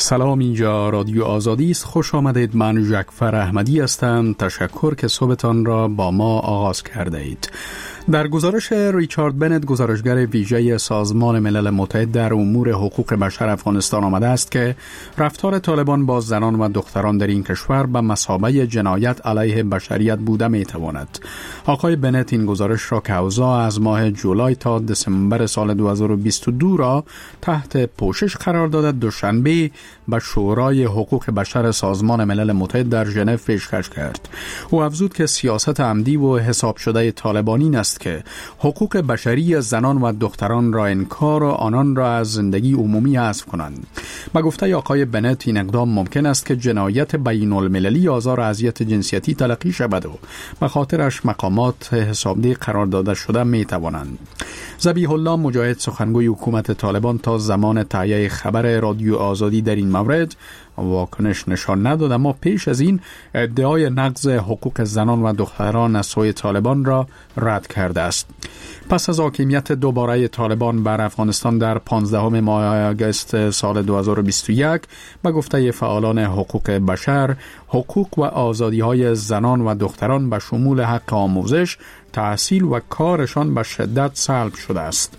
سلام، اینجا رادیو آزادی است. خوش آمدید. من جعفر احمدی هستم. تشکر که صبحتان را با ما آغاز کرده اید. در گزارش ریچارد بنت، گزارشگر ویژه سازمان ملل متحد در امور حقوق بشر افغانستان، آمده است که رفتار طالبان با زنان و دختران در این کشور به مثابه جنایت علیه بشریت بوده میتواند. آقای بنت این گزارش را که اوضاع از ماه جولای تا دسامبر سال 2022 را تحت پوشش قرار داده، دوشنبه به شورای حقوق بشر سازمان ملل متحد در ژنو پیشکش کرد. او افزود که سیاست عمدی و حساب شده طالبانی است که حقوق بشری زنان و دختران را انکار و آنان را از زندگی عمومی حذف کنند. با گفته آقای بنت، این اقدام ممکن است که جنایت بین المللی آزار و اذیت جنسیتی تلقی شود و به خاطرش مقامات حسابدهی قرار داده شده می توانند. ذبیح الله مجاهد، سخنگوی حکومت طالبان، تا زمان تهیه خبر رادیو آزادی در این مورد واکنش نشان نداد، اما پیش از این ادعای نقض حقوق زنان و دختران از سوی طالبان را رد کرده است. پس از حاکمیت دوباره طالبان بر افغانستان در 15 ماه آگوست سال 2021، به گفته فعالان حقوق بشر، حقوق و آزادی‌های زنان و دختران به شمول حق آموزش، تحصیل و کارشان به شدت سلب شده است.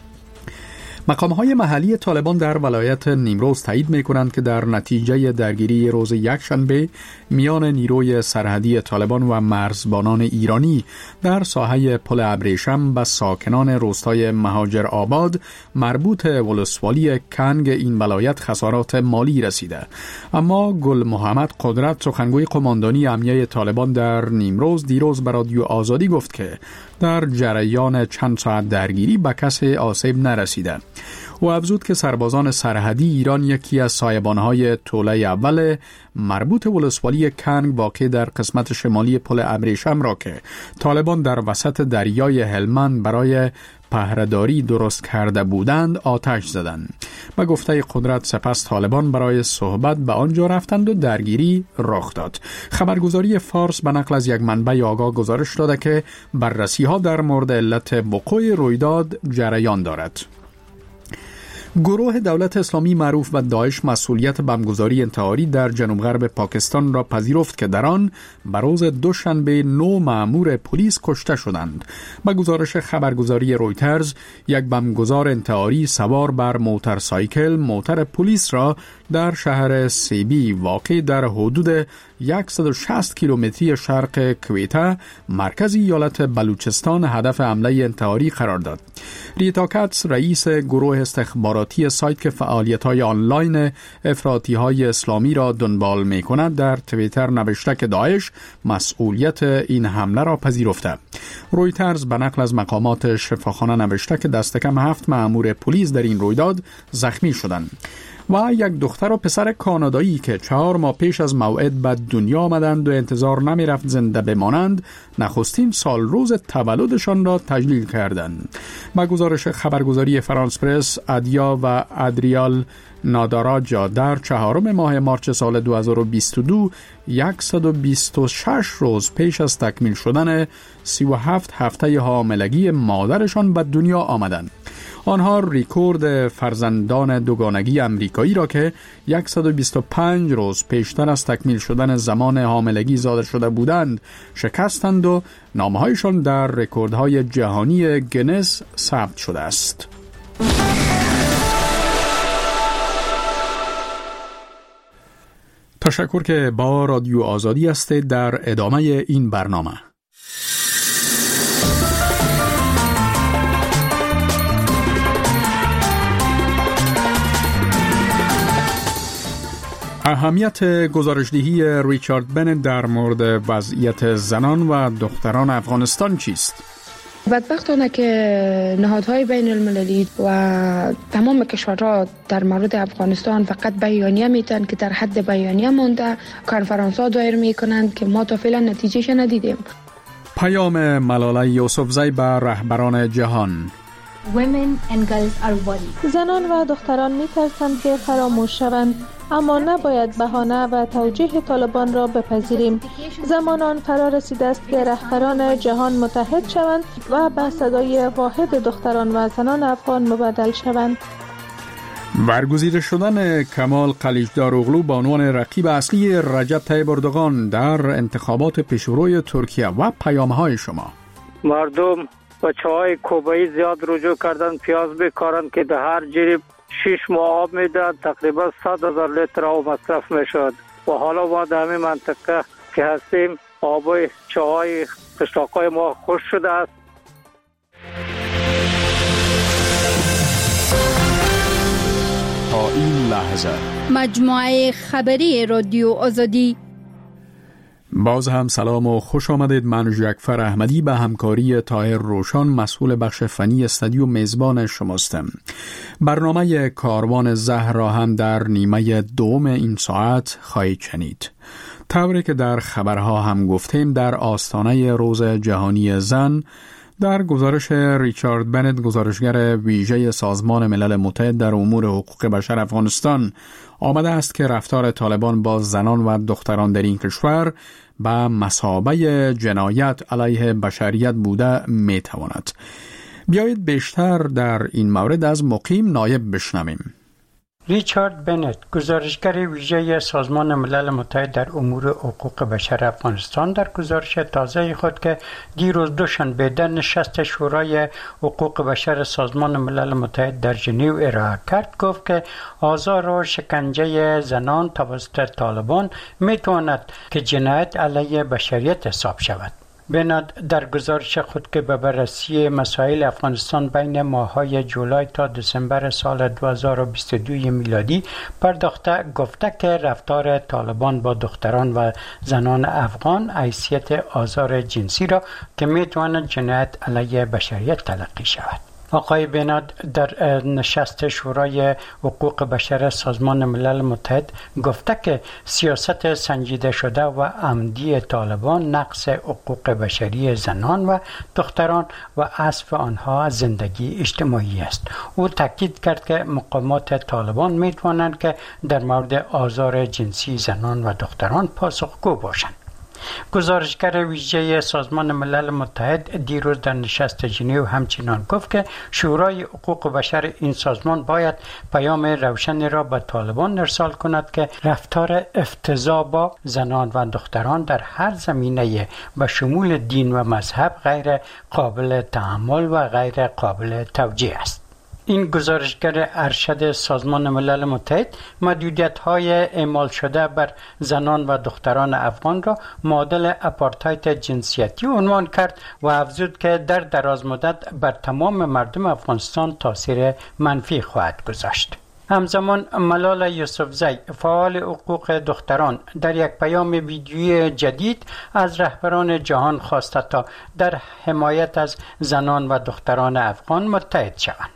مقام‌های محلی طالبان در ولایت نیمروز تایید می‌کنند که در نتیجه درگیری روز یکشنبه میان نیروی سرحدی طالبان و مرزبانان ایرانی در ساحه پل ابریشم به ساکنان روستای مهاجر آباد مربوط ولسوالی کنگ این ولایت خسارات مالی رسیده. اما گل محمد قدرت، سخنگوی قماندانی امنیه طالبان در نیمروز، دیروز به رادیو آزادی گفت که در جریان چند ساعت درگیری به کسی آسیب نرسیده. او افزود که سربازان سرحدی ایران یکی از سایبان‌های توله اول مربوط ولسوالی کنگ واقع در قسمت شمالی پل ابریشم را که طالبان در وسط دریای هلمند برای پهره‌داری درست کرده بودند آتش زدند. به گفته قدرت، سپس طالبان برای صحبت به آنجا رفتند و درگیری رخ داد. خبرگزاری فارس به نقل از یک منبع آگاه گزارش داده که بررسی‌ها در مورد علت وقوع رویداد جریان دارد. گروه دولت اسلامی معروف به داعش مسئولیت بمبگذاری انتحاری در جنوب غرب پاکستان را پذیرفت که در آن به روز دوشنبه 9 مأمور پلیس کشته شدند. به گزارش خبرگزاری رویترز، یک بمبگذار انتحاری سوار بر موتورسایکل موتور پلیس را در شهر سیبی واقع در حدود 160 کیلومتری شرق کویته، مرکز ایالت بلوچستان، هدف حمله انتحاری قرار داد. ریتا کاتس، رئیس گروه استخباراتی سایت که فعالیت‌های آنلاین افراطی‌های اسلامی را دنبال می‌کند، در توییتر نوشته که داعش مسئولیت این حمله را پذیرفته. رویترز به نقل از مقامات شفاخانه نوشته که دست کم 7 مأمور پلیس در این رویداد زخمی شدند. و یک دختر و پسر کانادایی که 4 ماه پیش از موعد به دنیا آمدند و انتظار نمی رفت زنده بمانند، نخستین سال روز تولدشان را تجلیل کردند. با گزارش خبرگزاری فرانس پرس، ادیا و ادریال ناداراجا در 4 ماه مارچ سال 2022 126 روز پیش از تکمیل شدن 37 هفته حاملگی مادرشان به دنیا آمدند. آنها ریکورد فرزندان دوگانگی امریکایی را که 125 روز پیشتر از تکمیل شدن زمان حاملگی زاده شده بودند شکستند و نامه‌هایشان در رکوردهای جهانی گینس ثبت شده است. تشکر که با رادیو آزادی هستید. در ادامه این برنامه اهمیت گزارشدهی ریچارد بنت در مورد وضعیت زنان و دختران افغانستان چیست؟ بدبختانه که نهادهای بین المللی و تمام کشورها در مورد افغانستان فقط بیانیه میتن که در حد بیانیه مونده، کنفرانس ها دایر میکنند که ما تا فعلا نتیجهش ندیدیم. پیام ملاله یوسفزی به رهبران جهان. زنان و دختران میترسند که خاموش شوند، اما نباید بهانه و توجیه طالبان را بپذیریم. زمان آن فرا رسیده است که رهبران جهان متحد شوند و به صدای واحد دختران و زنان افغان مبدل شوند. برگزیده شدن کمال قلیچداروغلو به عنوان رقیب اصلی رجب طیب اردوغان در انتخابات پیشروی ترکیه و پیام‌های شما. مردم بچه‌های کوبایی زیاد رجوع کردن، پیاز بکارن که در هر جریب 6 ماه آب میدن، تقریبا 100,000 لیتر آب مصرف میشد و حالا ما در همین منطقه که هستیم آبای چاهای قشلاقای ما خشک شده است. تا این لحظه مجموعه خبری رادیو آزادی. باز هم سلام و خوش آمدید. من جعفر احمدی به همکاری طاهر روشان مسئول بخش فنی استودیو میزبان شماستم. برنامه کاروان زهر را هم در نیمه دوم این ساعت خواهید شنید. طوری که در خبرها هم گفتیم، در آستانه روز جهانی زن، در گزارش ریچارد بنت گزارشگر ویژه سازمان ملل متحد در امور حقوق بشر افغانستان آمده است که رفتار طالبان با زنان و دختران در این کشور به مثابه جنایت علیه بشریت بوده میتواند. بیایید بیشتر در این مورد از مقیم نایب بشنویم. ریچارد بنت گزارشگر ویژه سازمان ملل متحد در امور حقوق بشر افغانستان در گزارش تازه خود که دیروز دوشنبه در نشست شورای حقوق بشر سازمان ملل متحد در ژنو ارائه کرد گفت که آزار و شکنجه زنان توسط طالبان میتواند که جنایت علیه بشریت حساب شود. بنت در گزارش خود که به بررسی مسائل افغانستان بین ماه‌های جولای تا دسامبر سال 2022 میلادی پرداخته گفته که رفتار طالبان با دختران و زنان افغان حیثیت آزار جنسی را که میتواند جنایت علیه بشریت تلقی شود. آقای بنت در نشست شورای حقوق بشر سازمان ملل متحد گفته که سیاست سنجیده شده و عمدی طالبان نقض حقوق بشری زنان و دختران و حذف آنها از زندگی اجتماعی است. او تاکید کرد که مقامات طالبان میتوانند که در مورد آزار جنسی زنان و دختران پاسخگو باشند. گزارشگر ویژه سازمان ملل متحد دیروز در نشست ژنو همچنان گفت که شورای حقوق بشر این سازمان باید پیام روشنی را به طالبان ارسال کند که رفتار افتضاح با زنان و دختران در هر زمینه به شمول دین و مذهب غیر قابل تحمل و غیر قابل توجیه است. این گزارشگر ارشد سازمان ملل متحد محدودیت‌های اعمال شده بر زنان و دختران افغان را معادل آپارتاید جنسیتی عنوان کرد و افزود که در دراز مدت بر تمام مردم افغانستان تاثیر منفی خواهد گذاشت. همزمان ملال یوسفزی فعال حقوق دختران در یک پیام ویدیویی جدید از رهبران جهان خواسته تا در حمایت از زنان و دختران افغان متحد شوند.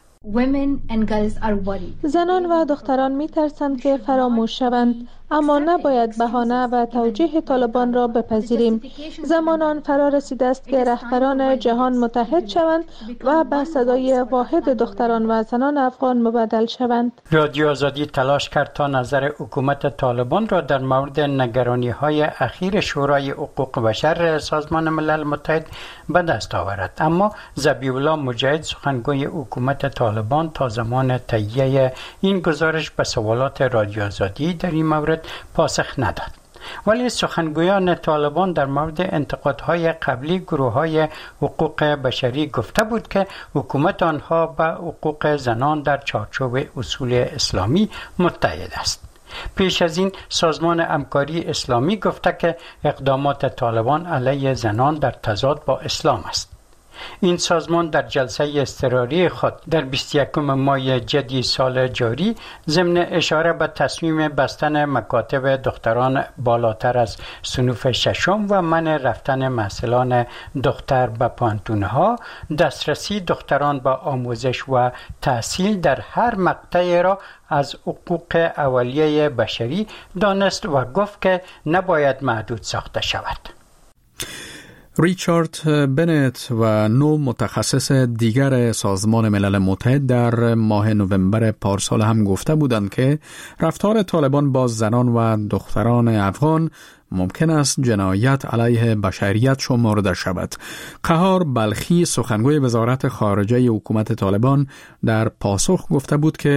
زنان و دختران می ترسند که فراموش شوند، اما نباید بهانه و توجیه طالبان را بپذیریم. زمان آن فرا رسیده است که رهبران جهان متحد شوند و به صدای واحد دختران و زنان افغان مبدل شوند. رادیو آزادی تلاش کرد تا نظر حکومت طالبان را در مورد نگرانی‌های اخیر شورای حقوق بشر سازمان ملل متحد به دست آورد، اما ذبیح‌الله مجاهد سخنگوی حکومت طالبان تا زمان تهیه این گزارش به سوالات رادیو آزادی در این مورد پاسخ نداد. ولی سخنگویان طالبان در مورد انتقادهای قبلی گروه‌های حقوق بشری گفته بود که حکومت آنها به حقوق زنان در چارچوب اصول اسلامی متحد است. پیش از این سازمان همکاری اسلامی گفته که اقدامات طالبان علیه زنان در تضاد با اسلام است. این سازمان در جلسه اضطراری خود در 21 ماه جدی سال جاری ضمن اشاره به تصمیم بستن مکاتب دختران بالاتر از صنوف ششم و منع رفتن محصلان دختر به پانتونها، دسترسی دختران به آموزش و تحصیل در هر مقطعی را از حقوق اولیه بشری دانست و گفت که نباید محدود ساخته شود. ریچارد بنت و 9 متخصص دیگر سازمان ملل متحد در ماه نوامبر پارسال هم گفته بودند که رفتار طالبان با زنان و دختران افغان ممکن است جنایت علیه بشریت شمرده شود. قهار بلخی سخنگوی وزارت خارجه حکومت طالبان در پاسخ گفته بود که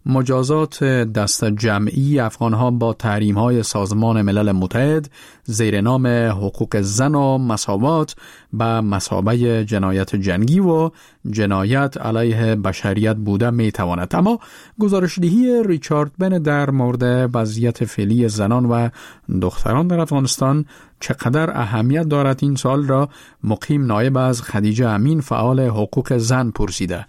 مجازات دست جمعی افغانها با تحریم‌های سازمان ملل متحد زیر نام حقوق زن و مساوات به مثابه جنایت جنگی و جنایت علیه بشریت بوده میتواند. اما گزارشدهی ریچارد بن در مورد وضعیت فعلی زنان و دختران در افغانستان چقدر اهمیت دارد این سوال را مقیم نایب از خدیجه امین فعال حقوق زن پرسیده.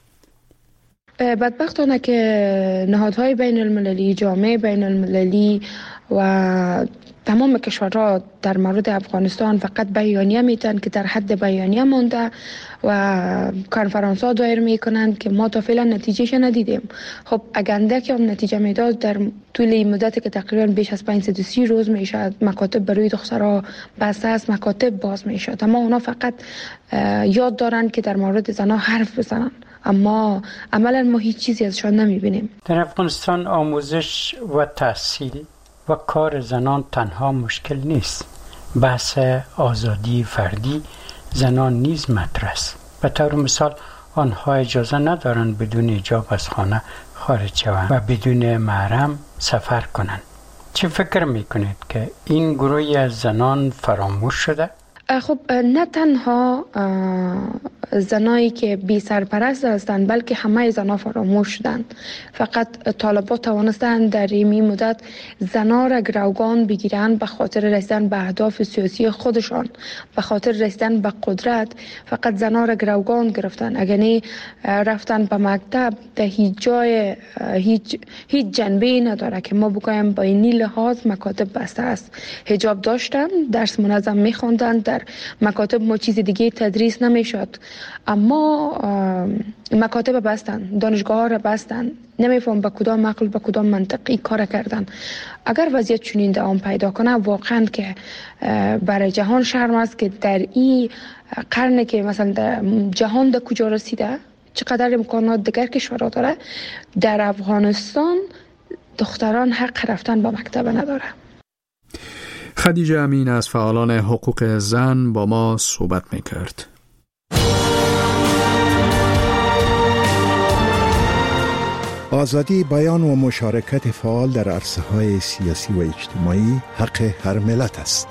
بدبختانه که نهادهای بین المللی، جامعه بین المللی و تمام کشورها در مورد افغانستان فقط بیانیه میتن که در حد بیانیه مونده و کنفرانس ها دایر میکنند که ما تا فعلا نتیجهش ندیدیم. خب اگه که هم نتیجه میداد در طول مدتی که تقریبا بیش از 530 روز میشد مکاتب برای دخترها بسته است، مکاتب باز میشد، اما اونا فقط یاد دارن که در مورد زنها حرف بزنن، اما عملا ما هیچ چیزی ازشان نمیبینیم. در افغانستان آموزش و تحصیل و کار زنان تنها مشکل نیست. بحث آزادی فردی زنان نیز مطرح است. به طور مثال آنها اجازه ندارند بدون حجاب از خانه خارج شوند و بدون محرم سفر کنند. چه فکر میکنید که این گروهی از زنان فراموش شده؟ خب نه تنها زنایی که بی سرپرست هستند بلکه همه زنها فراموش شدند. فقط طالبان توانستند در این مدت زنها را گروگان بگیرند به خاطر رسیدن به اهداف سیاسی خودشان، به خاطر رسیدن به قدرت. فقط زنها را گروگان گرفتند. اگر نه رفتن به مکتب در هیچ جای هیچ جنبه‌ای نداره که ما بگویم با این لحاظ مکاتب بسته است. حجاب داشتن، درس منظم می‌خواندن، در مکاتب ما چیز دیگه تدریس نمیشد، اما مکاتب بستن، دانشگاه ها را بستن. نمیفهم به کدام عقل به کدام منطق این کار کردن. اگر وضعیت چنین دوام پیدا کنه واقعا که برای جهان شرم است که در این قرن که مثلا در جهان در کجا رسیده، چقدر امکانات دیگر کشورها داره، در افغانستان دختران حق رفتن به مکتب نداره. خدیجه امین از فعالان حقوق زن با ما صحبت میکرد. آزادی بیان و مشارکت فعال در عرصه‌های سیاسی و اجتماعی حق هر ملت است.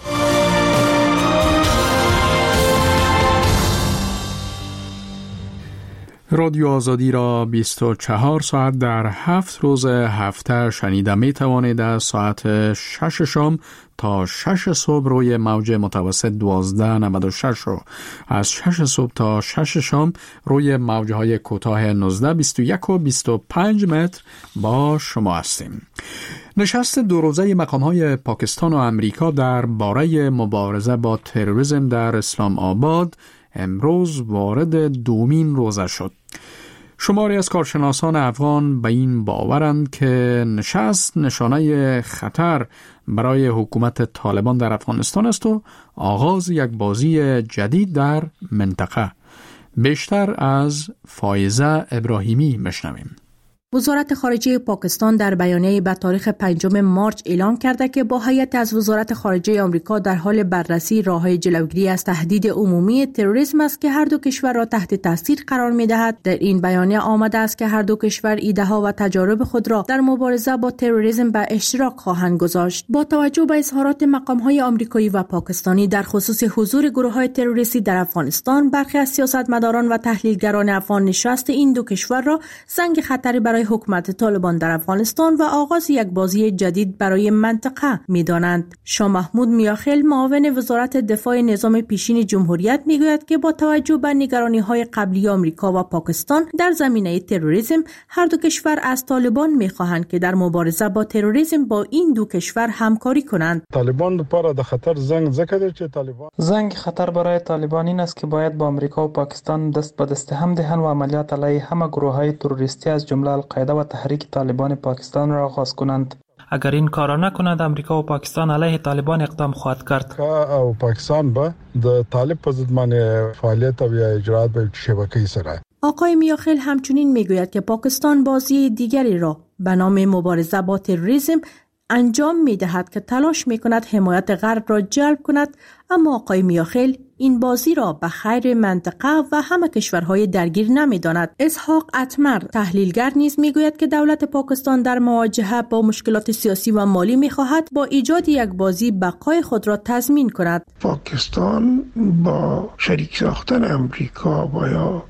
رادیو آزادی را 24 ساعت در 7 روز هفته شنیده می توانید از ساعت 6 شام تا 6 صبح روی موج متوسط 1296 رو از 6 صبح تا 6 شام روی موجهای کوتاه 19 21 و 25 متر با شما هستیم. نشست دو روزه مقام‌های پاکستان و امریکا در باره مبارزه با تروریسم در اسلام آباد امروز وارد دومین روزه شد. شماری از کارشناسان افغان به این باورند که نشست نشانه خطر برای حکومت طالبان در افغانستان است و آغاز یک بازی جدید در منطقه. بیشتر از فایزه ابراهیمی مشنویم. وزارت خارجه پاکستان در بیانیه به تاریخ 5 مارچ اعلام کرده که با هیئت از وزارت خارجه آمریکا در حال بررسی راه‌های جلوگیری از تهدید عمومی تروریسم است که هر دو کشور را تحت تاثیر قرار می‌دهد. در این بیانیه آمده است که هر دو کشور ایده‌ها و تجارب خود را در مبارزه با تروریسم به اشتراک خواهند گذاشت. با توجه به اظهارات مقام‌های آمریکایی و پاکستانی در خصوص حضور گروه‌های تروریستی در افغانستان، برخی از سیاستمداران و تحلیلگران افغان نشست این دو کشور را زنگ خطری برای حکومت طالبان در افغانستان و آغاز یک بازی جدید برای منطقه می‌دانند. شاه محمود میاخیل معاون وزارت دفاع نظام پیشین جمهوریت میگوید که با توجه به نگرانی‌های قبلی آمریکا و پاکستان در زمینه تروریسم، هر دو کشور از طالبان می‌خواهند که در مبارزه با تروریسم با این دو کشور همکاری کنند. طالبان لپاره د خطر زنگ خطر برای طالبان این است که باید با آمریکا و پاکستان دست به دست هم دهند و عملیات علیه همه گروه‌های تروریستی از جمله القاعده و تحریک طالبان پاکستان را آغاز کنند. اگر این کار نکنند امریکا و پاکستان علیه طالبان اقدام خواهد کرد. او پاکستان به د طالب په ضد باندې فعالیت او اجرات به شبکه‌ای سره. آقای میاخیل همچنین میگوید که پاکستان بازی دیگری را به نام مبارزه با تروریسم انجام می‌دهد که تلاش می‌کند حمایت غرب را جلب کند اما آقای میاخیل این بازی را به خیر منطقه و همه کشورهای درگیر نمی‌داند. اسحاق اتمر تحلیلگر نیز میگوید که دولت پاکستان در مواجهه با مشکلات سیاسی و مالی می‌خواهد با ایجاد یک بازی بقای خود را تضمین کند. پاکستان با شریک ساختن امریکا و یا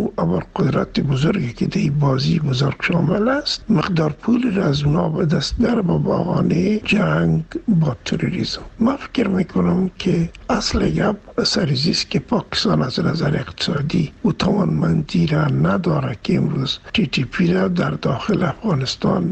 ابرقدرت بزرگی که در بازی بزرگ شامل است، مقدار پول را از اونا به دست بیاره با بهانه جنگ با تروریسم. من فکر میکنم که اصل گپ سرزیست که پاکستان از نظر اقتصادی و توانمندی را نداره که امروز TTP را در داخل افغانستان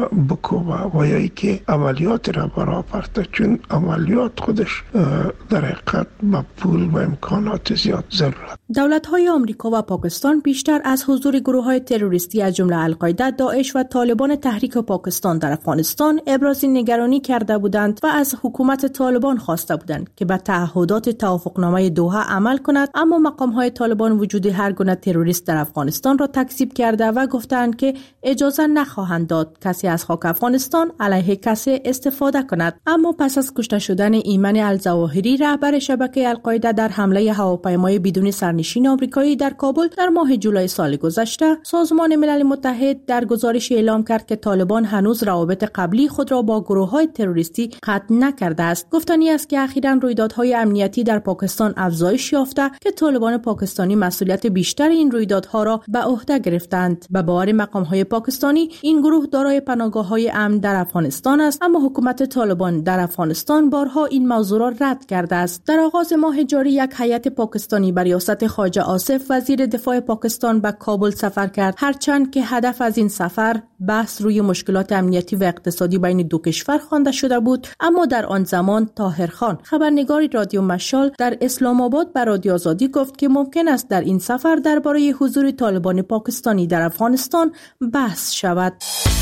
بکوبه و یا که عملیات را برآورده، چون عملیات خودش در حقیقت با پول و امکانات زیاد ضرورت. دولت‌های آمریکا و پاکستان بیشتر از حضور گروه‌های تروریستی از جمله القاعده، داعش و طالبان تحریک پاکستان در افغانستان ابراز نگرانی کرده بودند و از حکومت طالبان خواسته بودند که به تعهدات توافقنامه دوحه عمل کند، اما مقام‌های طالبان وجود هر گونه تروریست در افغانستان را تکذیب کرده و گفتند که اجازه نخواهند داد کسی از خاک افغانستان علیه کسی استفاده کند. اما پس از کشته شدن ایمن الظواهری رهبر شبکه القاعده در حمله هواپیمای بدون سرنشین آمریکایی در کابل در ماه جولای سال گذشته، سازمان ملل متحد در گزارش اعلام کرد که طالبان هنوز روابط قبلی خود را با گروه‌های تروریستی قطع نکرده است. گفتنی است که اخیراً رویدادهای امنیتی در پاکستان افزایش یافته که طالبان پاکستانی مسئولیت بیشتر این رویدادها را به عهده گرفتند. به باور مقام‌های پاکستانی این گروه دارای پناهگاه‌های امن در افغانستان است، اما حکومت طالبان در افغانستان بارها این موضوع را رد کرده است. در آغاز ماه جاری یک هیئت پاکستانی بر ریاست خواجه آصف وزیر دفاع پاکستان به کابل سفر کرد، هرچند که هدف از این سفر بحث روی مشکلات امنیتی و اقتصادی بین دو کشور خوانده شده بود. اما در آن زمان طاهر خان خبرنگار رادیو مشال در اسلام آباد به رادیو آزادی گفت که ممکن است در این سفر درباره حضور طالبان پاکستانی در افغانستان بحث شود.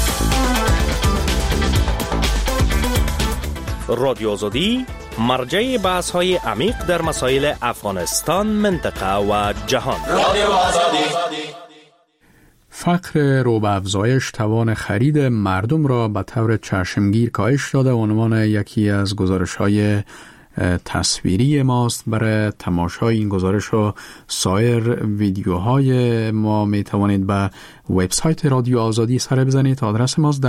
رادیو آزادی مرجع بحث های عمیق در مسائل افغانستان، منطقه و جهان. رادیو آزادی. فقر رو به افزایش توان خرید مردم را به طور چشمگیر کاهش داده عنوان یکی از گزارش‌های تصویری ماست. برای تماشای این گزارش و سایر ویدیوهای ما می توانید به وبسایت رادیو آزادی سر بزنید. آدرس ماست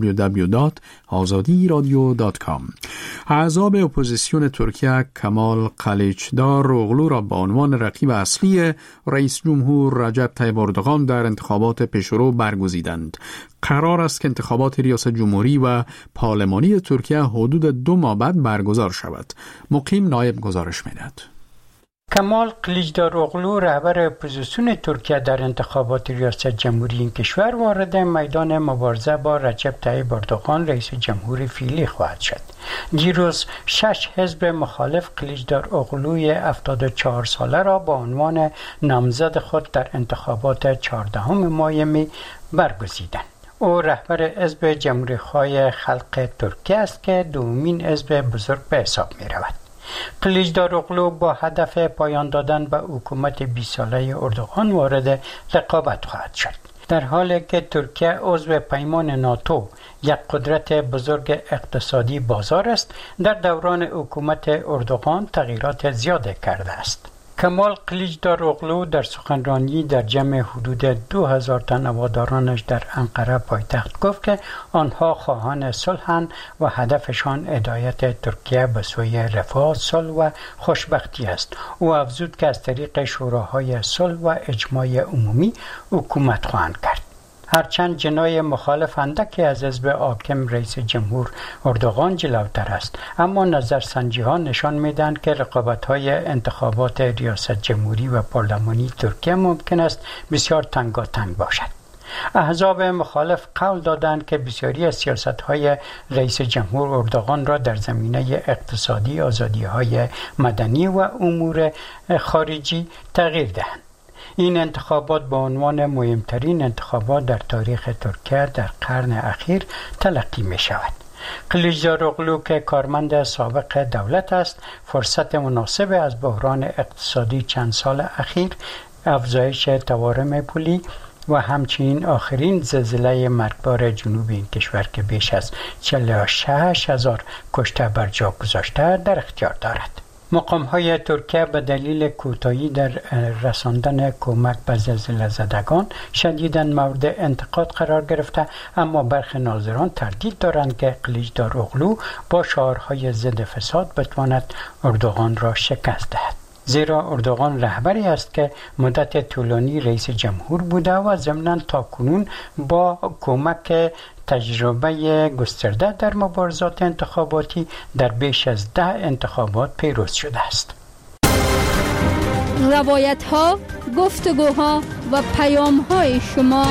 www.azadiradio.com. احزاب اپوزیسیون ترکیه کمال قلیچدار اوغلو را به عنوان رقیب اصلی رئیس جمهور رجب طیب اردوغان در انتخابات پیشرو برگزیدند. قرار است که انتخابات ریاست جمهوری و پارلمانی ترکیه حدود 2 ماه بعد برگزار شود. مقیم نایب گزارش می‌دهد. کمال قلیچداروغلو رهبر اپوزیسیون ترکیه در انتخابات ریاست جمهوری این کشور وارد میدان مبارزه با رجب طیب اردوغان رئیس جمهور فعلی خواهد شد. دیروز 6 حزب مخالف قلیچداروغلوی 74 ساله را با عنوان نامزد خود در انتخابات 14 مای می برگزیدند. او رهبر حزب جمهوری‌خواه خلق ترکیه است که دومین حزب بزرگ به حساب می رود. قلیچداروغلو با هدف پایان دادن به حکومت 20 ساله اردوغان وارد رقابت خواهد شد. در حالی که ترکیه عضو پیمان ناتو، یک قدرت بزرگ اقتصادی بازار است، در دوران حکومت اردوغان تغییرات زیاده کرده است. کمال قلیچداروغلو در سخنرانی در جمع حدود 2000 تن هوادارانش در انقره پایتخت گفت که آنها خواهان صلح‌اند و هدفشان هدایت ترکیه به سوی رفاه، صلح و خوشبختی است. او افزود که از طریق شوراهای صلح و اجماع عمومی حکومت خواهند کرد. هرچند جنای مخالف اندکی از حزب حاکم رئیس جمهور اردوغان جلوتر است، اما نظرسنجی ها نشان میدهند که رقابت‌های انتخابات ریاست جمهوری و پارلمانی ترکیه ممکن است بسیار تنگاتنگ باشد. احزاب مخالف قول دادند که بسیاری از سیاست‌های رئیس جمهور اردوغان را در زمینه اقتصادی، آزادی‌های مدنی و امور خارجی تغییر دهند. این انتخابات به عنوان مهمترین انتخابات در تاریخ ترکیه در قرن اخیر تلقی می شود. قلیچداروغلو که کارمند سابق دولت است، فرصت مناسب از بحران اقتصادی چند سال اخیر، افزایش تورم پولی و همچنین آخرین زلزله مرگبار جنوب این کشور که بیش از 46,000 کشته بر جا گذاشته در اختیار دارد. مقام‌های ترکیه به دلیل کوتاهی در رساندن کمک به زلزله زدگان شدیداً مورد انتقاد قرار گرفته، اما برخی ناظران تردید دارند که قلیچدار اوغلو با شعارهای ضد فساد بتواند اردوغان را شکست دهد. زیرا اردوغان رهبری است که مدت طولانی رئیس جمهور بوده و ضمناً تاکنون با کمک تجربه گسترده در مبارزات انتخاباتی در بیش از 10 انتخابات پیروز شده است. روایت ها، گفتگوها و پیام های شما.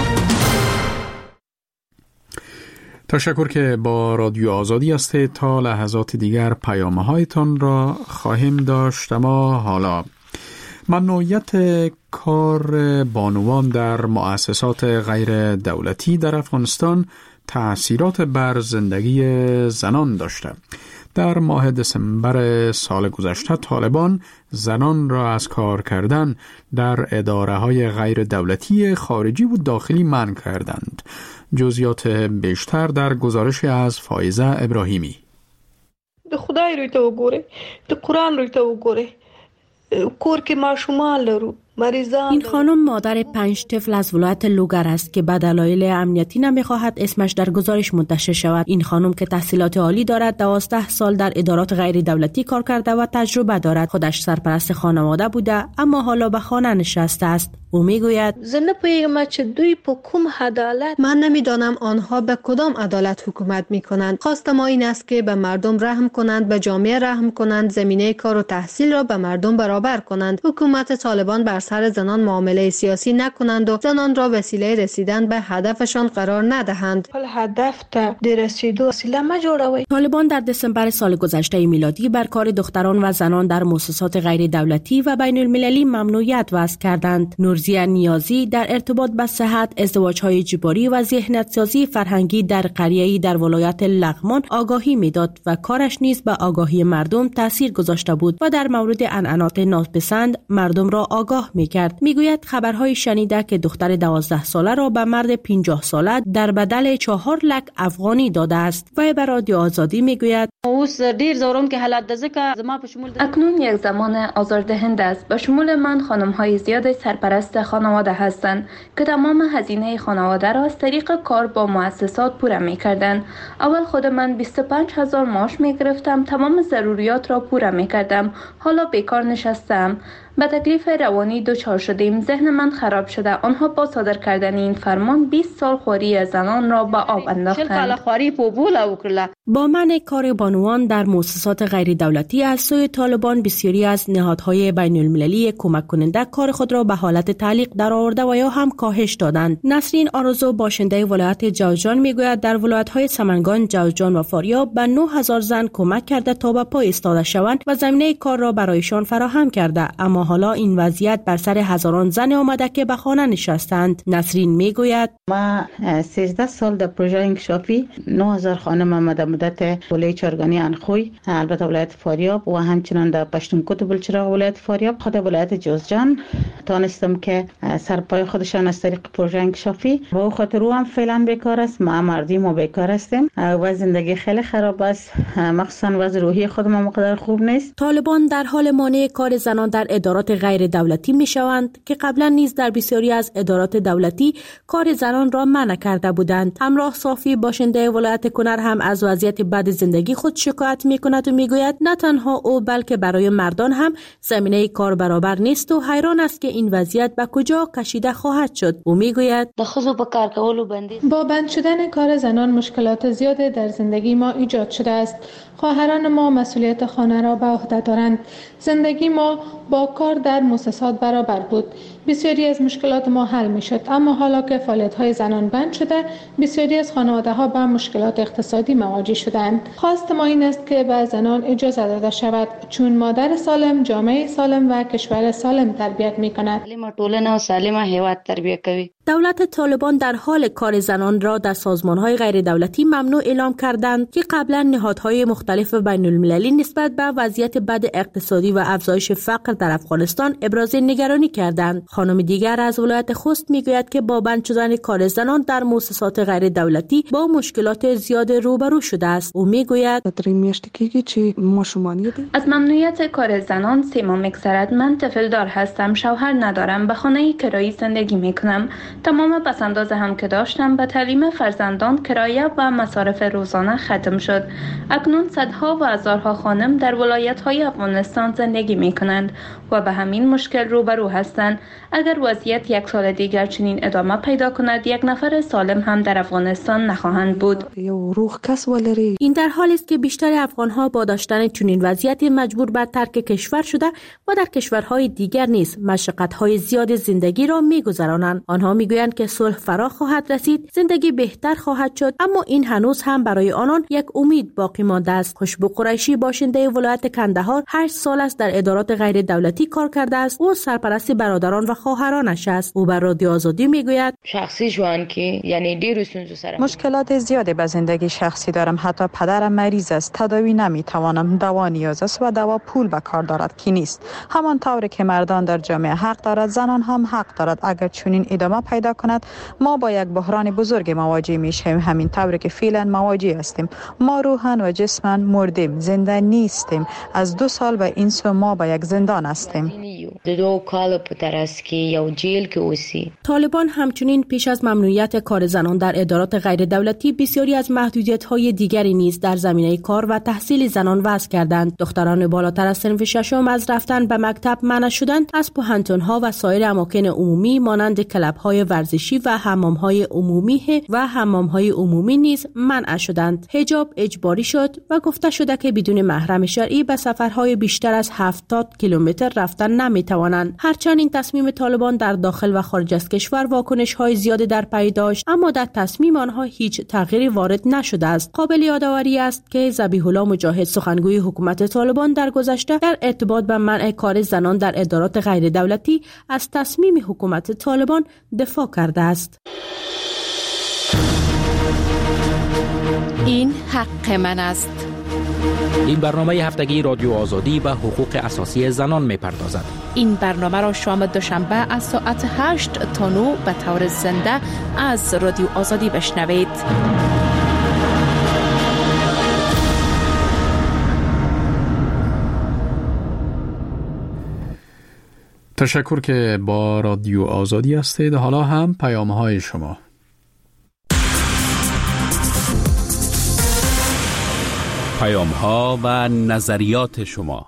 تشکر که با رادیو آزادی هستید. تا لحظات دیگر پیام هایتان را خواهیم داشت. اما حالا ممنوعیت کار بانوان در مؤسسات غیر دولتی در افغانستان تأثیرات بر زندگی زنان داشته. در ماه دسامبر سال گذشته طالبان زنان را از کار کردن در اداره‌های غیر دولتی خارجی و داخلی منع کردند. جزئیات بیشتر در گزارش از فائزه ابراهیمی. د خدای روی ته وګوره، د قرآن روی ته وګوره، کور کې ماشومان لرو. این خانم مادر 5 طفل از ولایت لوگر است که به دلایل امنیتی نمیخواهد اسمش در گزارش منتشر شود. این خانم که تحصیلات عالی دارد 12 سال در ادارات غیر دولتی کار کرده و تجربه دارد. خودش سرپرست خانواده بوده اما حالا به خانه نشسته است. او میگوید من نمیدانم آنها به کدام عدالت حکومت میکنند. خواست ما این است که به مردم رحم کنند، به جامعه رحم کنند، زمینه کار و تحصیل را به مردم برابر کنند. حکومت طالبان بر سر زنان معامله سیاسی نکنند و زنان را وسیله رسیدن به هدفشان قرار ندهند. طالبان در دسامبر سال گذشته میلادی بر کار دختران و زنان در مؤسسات غیر دولتی و بین المللی ممنوعیت وضع کردند. نورزیه نیازی در ارتباط با صحت، ازدواج‌های اجباری و ذهنیت‌سازی فرهنگی در قریه‌ای در ولایت لغمان آگاهی میداد و کارش نیز به آگاهی مردم تاثیر گذاشته بود و در مورد عنعنات ناپسند مردم را آگاه میکرد. میگوید خبرهای شنیده که دختر 12 ساله را به مرد 50 ساله در بدل 4 لک افغانی داده است. و به رادیو آزادی میگوید اکنون یک زمان آزاردهنده است. به شمول من خانم‌های زیاد سرپرست خانواده هستند که تمام هزینه خانواده را از طریق کار با مؤسسات پوره می‌کردند. اول خود من 25,000 معاش می‌گرفتم، تمام ضروریات را پوره می‌کردم. حالا بیکار نشستم. به تکلیف روانی دچار شدیم. ذهن من خراب شده. آنها با صادر کردن این فرمان 20 سال خواری زنان را به آب انداختند. با منع کار بانوان در مؤسسات غیر دولتی از سوی طالبان بسیاری از نهادهای بین المللی کمک کننده کار خود را به حالت تعلیق درآورده و یا هم کاهش دادند. نسرین آرزو باشنده ولایت جوزجان میگوید در ولایت‌های سمنگان، جوزجان و فاریاب به 9000 زن کمک کرده تا به پای ایستاده شوند و زمینه کار را برایشان فراهم کرده. اما حالا این وضعیت بر سر هزاران زن آمده که به خانه نشستند. نسرین میگوید ما 13 سال در پروژه انکشافی 9000 خانم در مدت ولایت چارگانی انخوی، البته ولایت فاریاب و همچنان در پشتونکوت بلچراغ ولایت فاریاب، خود ولایت جوزجان تانستم که سرپای خودشان از طریق پروژه انکشافی و او خاطر او هم فعلا بیکار است. ما مردیم و بیکار هستیم و زندگی خیلی خراب است، مخصوصا وضع روحی خودم مقدار خوب نیست. طالبان در حال مانع کار زنان در ادارات غیر دولتی می شوند که قبلا نیز در بسیاری از ادارات دولتی کار زنان را منع کرده بودند. همراه صافی باشنده ولایت کنر هم از وضعیت بد زندگی خود شکایت می کند و می گوید نه تنها او بلکه برای مردان هم زمینه کار برابر نیست و حیران است که این وضعیت به کجا کشیده خواهد شد. او می گوید با بند شدن کار زنان مشکلات زیاده در زندگی ما ایجاد شده است. خواهران ما مسئولیت خانه را به عهده دارند. زندگی ما با کار در مؤسسات برابر بود. بسیاری از مشکلات ما حل می شد، اما حالا که فعالیت‌های زنان بند شده، بسیاری از خانواده‌ها با مشکلات اقتصادی مواجه شدند. خواست ما این است که به زنان اجازه داده شود، چون مادر سالم جامعه سالم و کشور سالم تربیت می کند. دولت طالبان در حال کار زنان را در سازمان‌های غیر دولتی ممنوع اعلام کردند که قبلا نهادهای مختلف بین‌المللی نسبت به وضعیت بد اقتصادی و افزایش فقر در افغانستان ابراز نگرانی کردند. خانم دیگر از ولایت خوست میگوید که با بند شدن کار زنان در مؤسسات غیر دولتی با مشکلات زیاد روبرو شده است. او میگوید از ممنوعیت کار زنان سیما میگذرد. من طفل دار هستم، شوهر ندارم، به خانه کرایی زندگی میکنم. تمام پسنداز هم که داشتم به تعلیم فرزندان، کرایه و مصارف روزانه ختم شد. اکنون صدها و هزارها خانم در ولایت‌های افغانستان زندگی میکنند و به همین مشکل روبرو هستند. اگر وضعیت یک سال دیگر چنین ادامه پیدا کند، یک نفر سالم هم در افغانستان نخواهند بود. این در حالی است که بیشتر افغان‌ها با داشتن چنین وضعیتی مجبور به ترک کشور شده و در کشورهای دیگر نیز مشقت‌های زیاد زندگی را می‌گذرانند. آنها می‌گویند که صلح فرا خواهد رسید، زندگی بهتر خواهد شد، اما این هنوز هم برای آنان یک امید باقی مانده است. خوشبو قریشی باشنده ولایت کندهار 8 سال است در ادارات غیر دولتی کار کرده است. او سرپرست برادران و خواهرانش است. او بر رادیو آزادی میگوید شخصی جوان که یعنی ډیر ستونزو سره مشکلات زیادی به زندگی شخصی دارم. حتی پدرم مریض است، تداوی نمیتوانم، دوا نیاز است و دوا پول به کار دارد که نیست. همان طوری که مردان در جامعه حق دارد، زنان هم حق دارد. اگر چنین ادامه پیدا کند ما با یک بحران بزرگ مواجه میشیم. همین طوری که فعلا مواجه هستیم. ما روحاً و جسماً مردیم، زنده نیستیم. از 2 سال به این سو ما با یک زندان هستیم. طالبان همچنین پیش از ممنوعیت کار زنان در ادارات غیر دولتی بسیاری از محدودیت‌های دیگری نیز در زمینه کار و تحصیل زنان وضع کردند. دختران بالاتر از صنف ششم از رفتن به مکتب منع شدند. از پوهنتون‌ها و سایر اماکن عمومی مانند کلب‌های ورزشی و حمام‌های عمومی نیز منع شدند. حجاب اجباری شد و گفته شده که بدون محرم شرعی به سفرهای بیشتر از 70 کیلومتر رفتن نمی‌توانند. هرچند این تصمیم طالبان در داخل و خارج از کشور واکنش‌های زیادی در پی داشت، اما در تصمیم آنها هیچ تغییری وارد نشده است. قابل یادآوری است که ذبیح الله مجاهد سخنگوی حکومت طالبان در گذشته در ارتباط به منع کار زنان در ادارات غیر دولتی از تصمیم حکومت طالبان دفاع کرده است. این حق من است. این برنامه هفتگی رادیو آزادی به حقوق اساسی زنان می‌پردازد. این برنامه را شام دوشنبه از ساعت 8 تا 9 به طور زنده از رادیو آزادی بشنوید. تشکر که با رادیو آزادی هستید. حالا هم پیام‌های شما. پیام‌ها و نظریات شما.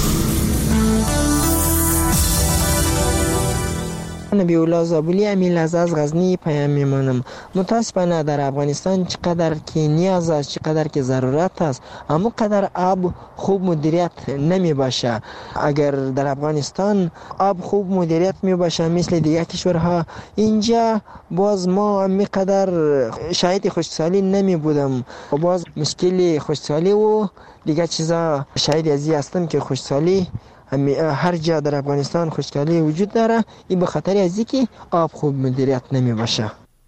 نبی الله زابلی امیل از غزنی پیام میمانم. متاسفانه در افغانستان چقدر که نیاز است، چقدر که ضرورت است، اما قدر آب خوب مدیریت نمی باشه. اگر در افغانستان آب خوب مدیریت می باشه مثل دیگر کشورها، اینجا باز ما می قدر شاید خشکسالی نمی بودم و باز مشکل خشکسالی و دیگر چیزا شاید ازی هستم که خشکسالی هر جا در افغانستان خشکسالی وجود داره. این به خاطر ازی که آب خوب مدیریت نمی باشه.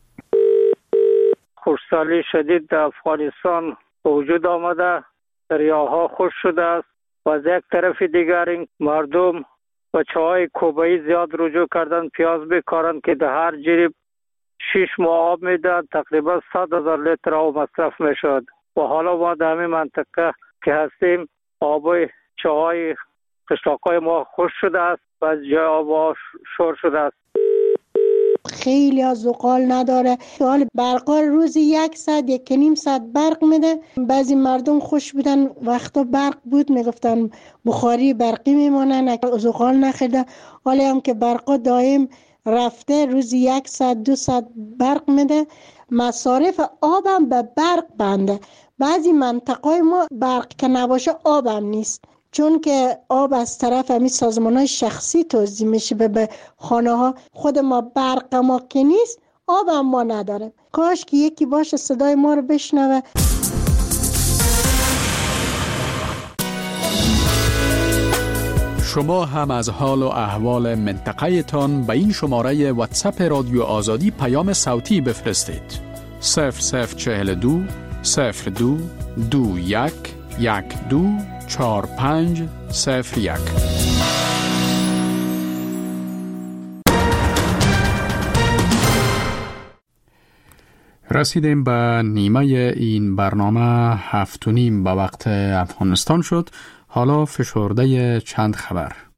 خشکسالی شدید در افغانستان وجود آمده، دریاها خشک شده است و از یک طرف دیگر این مردم و چای کوبایی زیاد رجوع کردن پیاز بکارن که در هر جریب 6 ماه آب میداد، تقریبا 100,000 لیتر آب مصرف میشد و حالا ما در همین منطقه که هستیم آب چای قشلاقای ما خوش شده است و از جای آب شور شده است. خیلی از زغال نداره. حال برقا روزی 1 ساعت 1.5 ساعت برق میده. بعضی مردم خوش بودن وقتا برق بود میگفتن بخاری برقی میمونن، زغال نخیده. حالا هم که برقا دائم رفته روزی 1 ساعت 2 ساعت برق میده. مصارف آبم به برق بنده. بعضی منطقه ما برق که نباشه آبم نیست، چون که آب از طرف همین سازمان‌های شخصی توزیع میشه به خانه ها. خود ما برق ما که نیست، آب هم ما نداریم. کاش که یکی باشه صدای ما رو بشنوه. شما هم از حال و احوال منطقه تان به این شماره واتساپ رادیو آزادی پیام صوتی بفرستید. 0042 02 21 12 45 01. رسیدیم به نیمه این برنامه 7:30 به وقت افغانستان شد. حالا فشرده چند خبر.